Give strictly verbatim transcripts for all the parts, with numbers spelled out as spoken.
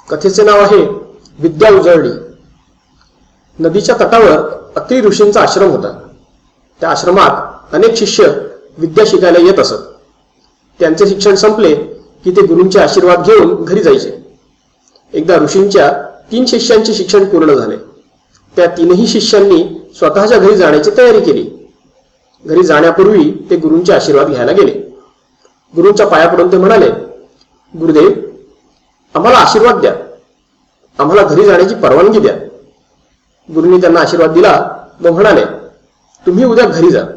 कथेचे नाव आहे विद्या उजळली. नदीच्या तटावर अत्री ऋषींचा आश्रम होता. त्या आश्रमात अनेक शिष्य विद्या शिकायला येत असत. त्यांचे शिक्षण संपले की ते गुरूंचे आशीर्वाद घेऊन घरी जायचे. एकदा ऋषींच्या तीन शिष्यांचे शिक्षण पूर्ण झाले. त्या तीनही शिष्यांनी स्वतःच्या घरी जाण्याची तयारी केली. घरी जाण्यापूर्वी ते गुरूंचे आशीर्वाद घ्यायला गेले. गुरूंच्या पाया पडून ते म्हणाले, गुरुदेव, आम्हाला आशीर्वाद द्या, आम्हाला घरी जाण्याची परवानगी द्या. गुरूंनी त्यांना आशीर्वाद दिला व म्हणाले, तुम्ही उद्या घरी जा.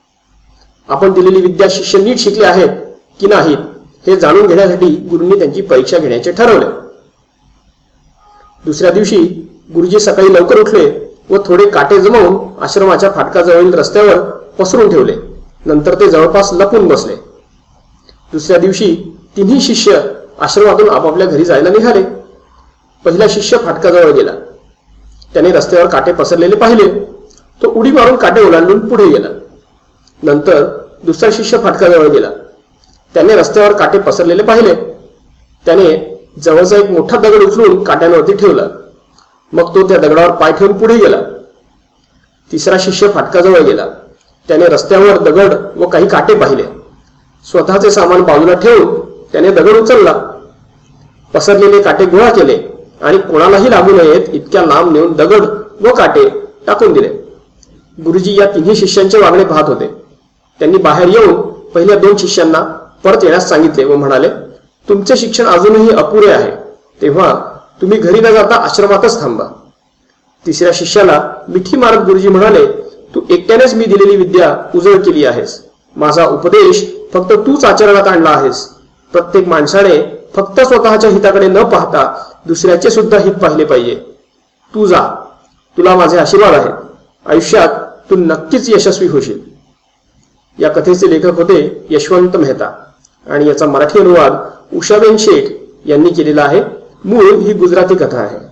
आपण दिलेली विद्या शिष्य नीट शिकले आहेत की नाहीत हे जाणून घेण्यासाठी गुरूंनी त्यांची परीक्षा घेण्याचे ठरवले. दुसऱ्या दिवशी गुरुजी सकाळी लवकर उठले व थोडे काटे जमवून आश्रमाच्या फाटकाजवळील रस्त्यावर पसरून ठेवले. नंतर ते जवळपास लपून बसले. दुसऱ्या दिवशी तिन्ही शिष्य आश्रमातून आपापल्या घरी जायला निघाले. पहिला शिष्य फाटकाजवळ गेला. त्याने रस्त्यावर काटे पसरलेले पाहिले. तो उडी मारून काटे ओलांडून पुढे गेला. नंतर दुसरा शिष्य फाटकाजवळ गेला. त्याने रस्त्यावर काटे पसरलेले पाहिले. त्याने जवळचा एक मोठा दगड उचलून काट्यांवरती ठेवला. मग तो त्या दगडावर पाय ठेवून पुढे गेला. तिसरा शिष्य फाटकाजवळ गेला. त्याने रस्त्यावर दगड व काही काटे पाहिले. स्वतःचे सामान बाजूला ठेवून त्याने दगड उचलला, पसरलेले काटे गोळा केले आणि कोणालाही लागू नयेत इतक्या लांब नेऊन दगड व काटे टाकून दिले. गुरुजी या तिन्ही शिष्यांचे वागणे पाहत होते. त्यांनी बाहेर येऊन पहिल्या दोन शिष्यांना परत येण्यास सांगितले व म्हणाले, तुमचे शिक्षण अजूनही अपुरे आहे, तेव्हा तुम्ही घरी न जाता आश्रमातच थांबा. तिसऱ्या शिष्याला मिठी मारत गुरुजी म्हणाले, तू एकट्यानेच मी दिलेली विद्या उजळ केली आहेस. माझा उपदेश फक्त तूच आचरणात आणला आहेस. प्रत्येक माणसाने फक्त स्वतःच्या हिताकडे न पाहता दुसऱ्याचे सुद्धा हित पाहिले पाहिजे. तू जा, तुला माझे आशीर्वाद आहेत. आयुष्यात तू नक्कीच यशस्वी होशील. या कथेचे लेखक होते यशवंत मेहता आणि याचा मराठी अनुवाद उषाबेन शेठ यांनी केलेला आहे. मूळ ही गुजराती कथा आहे.